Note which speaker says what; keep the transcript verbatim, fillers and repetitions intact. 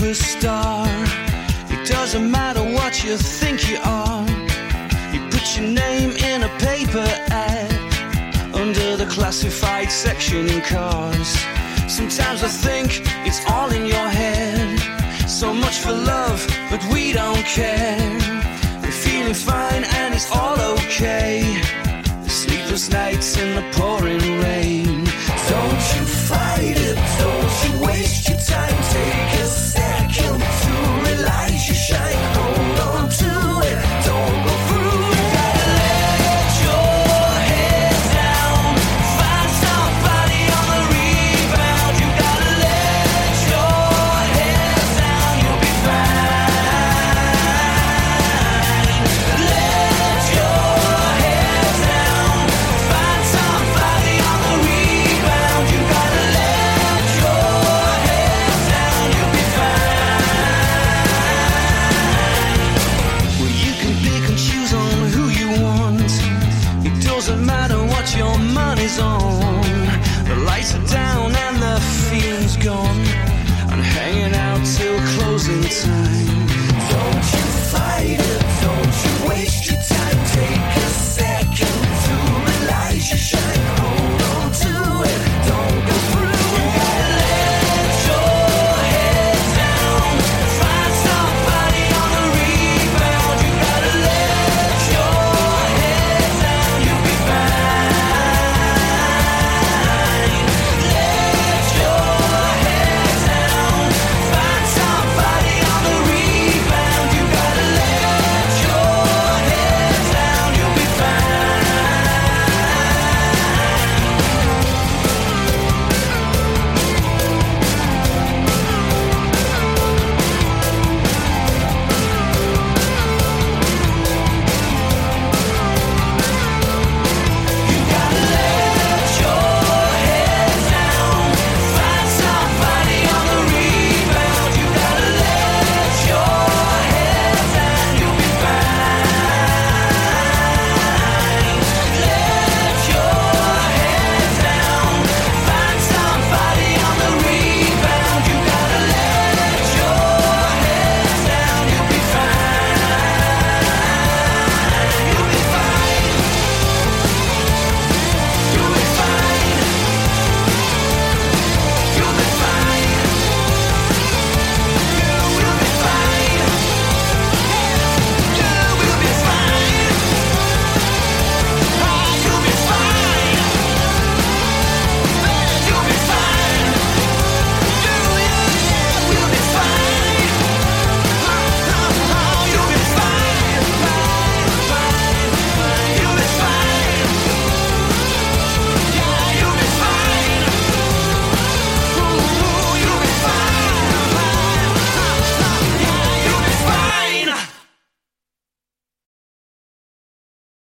Speaker 1: superstar. It doesn't matter what you think you are. You put your name in a paper ad under the classified section in cars. Sometimes I think it's all in your head. So much for love, but we don't care. We're feeling fine and it's all okay. The sleepless nights in the pouring rain. Don't you fight it, don't you waste your time. Take a second to realize you shine. Hold on to it, don't go through. You gotta let your head down. Find somebody on the rebound. You gotta let your head down. You'll be fine. Let your head down. Find somebody on the rebound. You gotta let your head down. You'll be fine. Well, you can pick and choose on who you want. It doesn't matter what your money's on. The lights are down and the feeling's gone. And hanging out till closing time. Don't you fight it,